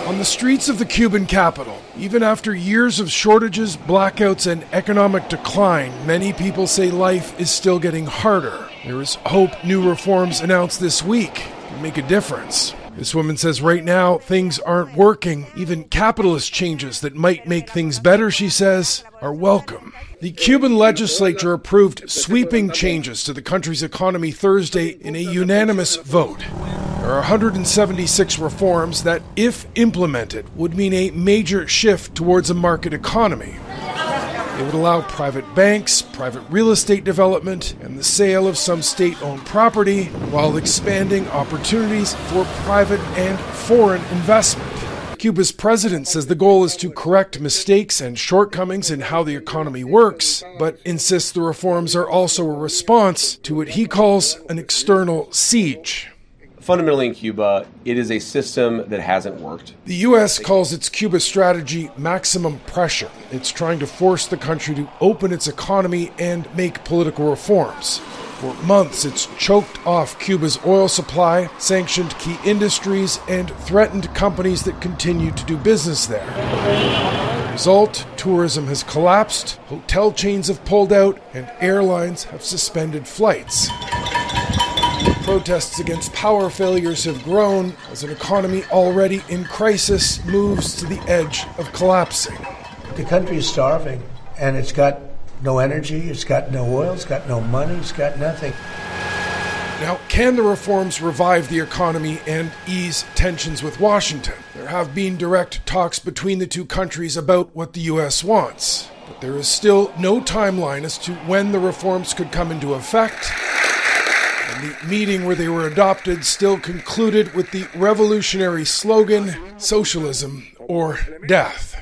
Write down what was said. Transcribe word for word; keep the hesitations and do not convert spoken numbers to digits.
On the streets of the Cuban capital, even after years of shortages, blackouts, and economic decline, many people say life is still getting harder. There is hope new reforms announced this week can make a difference. This woman says right now things aren't working. Even capitalist changes that might make things better, she says, are welcome. The Cuban legislature approved sweeping changes to the country's economy Thursday in a unanimous vote. There are one hundred seventy-six reforms that, if implemented, would mean a major shift towards a market economy. It would allow private banks, private real estate development, and the sale of some state-owned property, while expanding opportunities for private and foreign investment. Cuba's president says the goal is to correct mistakes and shortcomings in how the economy works, but insists the reforms are also a response to what he calls an external siege. Fundamentally in Cuba, it is a system that hasn't worked. The U S calls its Cuba strategy maximum pressure. It's trying to force the country to open its economy and make political reforms. For months, it's choked off Cuba's oil supply, sanctioned key industries, and threatened companies that continue to do business there. The result, tourism has collapsed, hotel chains have pulled out, and airlines have suspended flights. Protests against power failures have grown as an economy already in crisis moves to the edge of collapsing. The country is starving, and it's got no energy, it's got no oil, it's got no money, it's got nothing. Now, can the reforms revive the economy and ease tensions with Washington? There have been direct talks between the two countries about what the U S wants, but there is still no timeline as to when the reforms could come into effect. The meeting where they were adopted still concluded with the revolutionary slogan, socialism or death.